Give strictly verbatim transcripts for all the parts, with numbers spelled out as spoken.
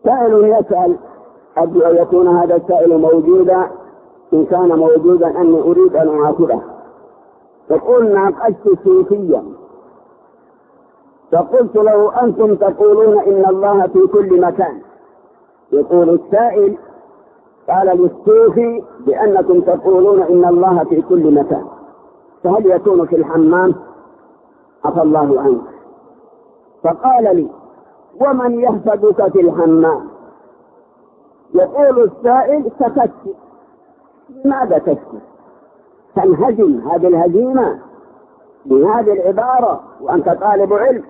سائل يسأل قد يكون هذا السائل موجودا، إن كان موجودا أني أريد أن أعاتبه. يقول ناقشت صوفيا فقلت له أنتم تقولون إن الله في كل مكان. يقول السائل قال للصوفي بأنكم تقولون إن الله في كل مكان، فهل يكون في الحمام؟ عفى الله عنك. فقال لي ومن يحفظك في الحمام؟ يقول السائل سكت. لماذا تسكت؟ تنهزم هذه الهزيمة بهذه العبارة وأنت طالب علم.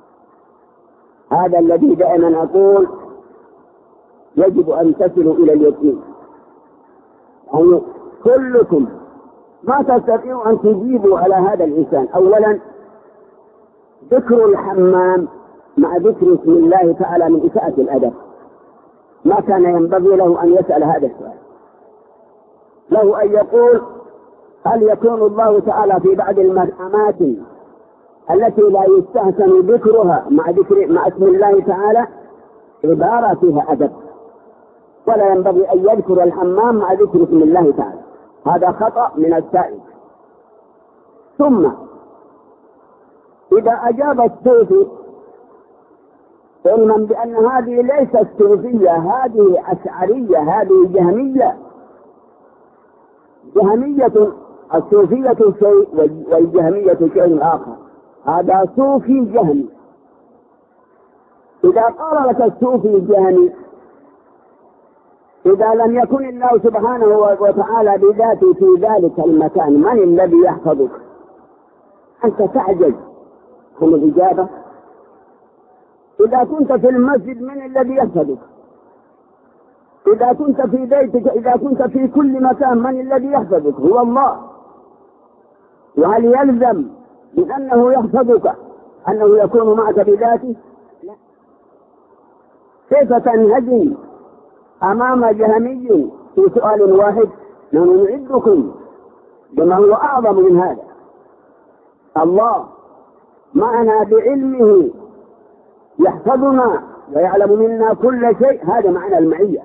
هذا الذي دائما أقول يجب أن تصلوا إلى اليقين. يعني كلكم ما تستطيعوا أن تجيبوا على هذا الإنسان. أولا ذكر الحمام مع ذكر اسم الله تعالى من إساءة الأدب، ما كان ينبغي له أن يسأل هذا السؤال. له أن يقول هل يكون الله تعالى في بعض الأماكن التي لا يستحسن ذكرها مع ذكر مع اسم الله تعالى عبارة فيها أدب، ولا ينبغي أن يذكر الحمام مع ذكر اسم الله تعالى. هذا خطأ من السائل. ثم إذا أجاب الصوفي علما بأن هذه ليست صوفية، هذه أشعرية، هذه جهمية. جهمية الصوفية شيء والجهمية شيء آخر. هذا صوفي جهمي. إذا قال لك الصوفي جهمي، إذا لم يكن الله سبحانه وتعالى بذاته في ذلك المكان، من الذي يحفظك؟ أنت تعجز عن الإجابة. إذا كنت في المسجد من الذي يحفظك؟ إذا كنت في بيتك، إذا كنت في كل مكان من الذي يحفظك؟ هو الله. وهل يلزم من أنه يحفظك أنه يكون معك بذاته؟ لا. كيف تنهزم أمام جهمي في سؤال واحد؟ نحن نعدكم بما هو أعظم من هذا. الله معنا بعلمه يحفظنا ويعلم منا كل شيء، هذا معنى المعية.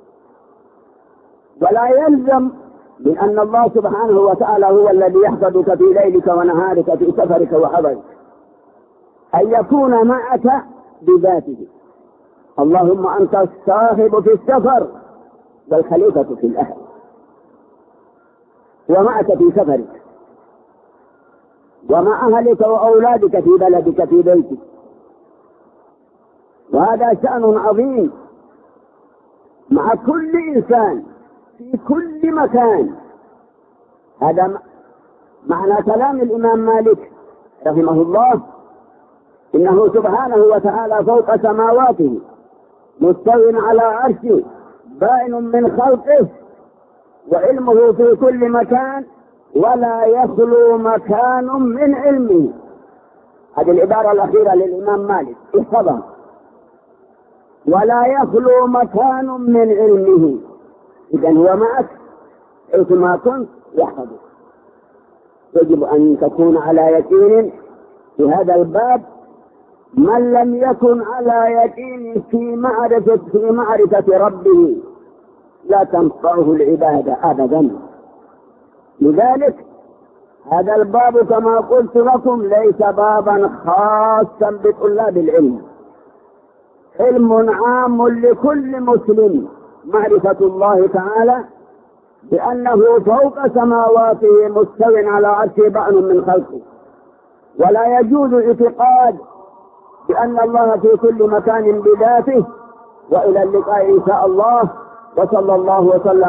ولا يلزم من أن الله سبحانه وتعالى هو الذي يحفظك في ليلك ونهارك في سفرك وحضرك، أن يكون معك بذاته. اللهم أنت الصاحب في السفر والخليفة في الأهل، ومعك في سفرك ومع أهلك وأولادك في بلدك في بيتك، وهذا شأن عظيم مع كل إنسان في كل مكان. هذا معنى كلام الإمام مالك رحمه الله، إنه سبحانه وتعالى فوق سماواته مستوٍ على عرشه بائن من خلقه وعلمه في كل مكان ولا يخلو مكان من علمه. هذه العبارة الأخيرة للإمام مالك احفظها، ولا يخلو مكان من علمه. إذن هو معك حيثما كنت يحفظك. يجب أن تكون على يقين في هذا الباب. من لم يكن على يقين في معرفة في معرفة ربه لا تنفعه العبادة أبدا. لذلك هذا الباب كما قلت لكم ليس بابا خاصا بطلاب العلم، علم عام لكل مسلم، معرفة الله تعالى بأنه فوق سماواته مستوٍ على عرشه بائن من خلقه. ولا يجوز اعتقاد بأن الله في كل مكان بذاته. وإلى اللقاء إن شاء الله، وصلى الله وسلم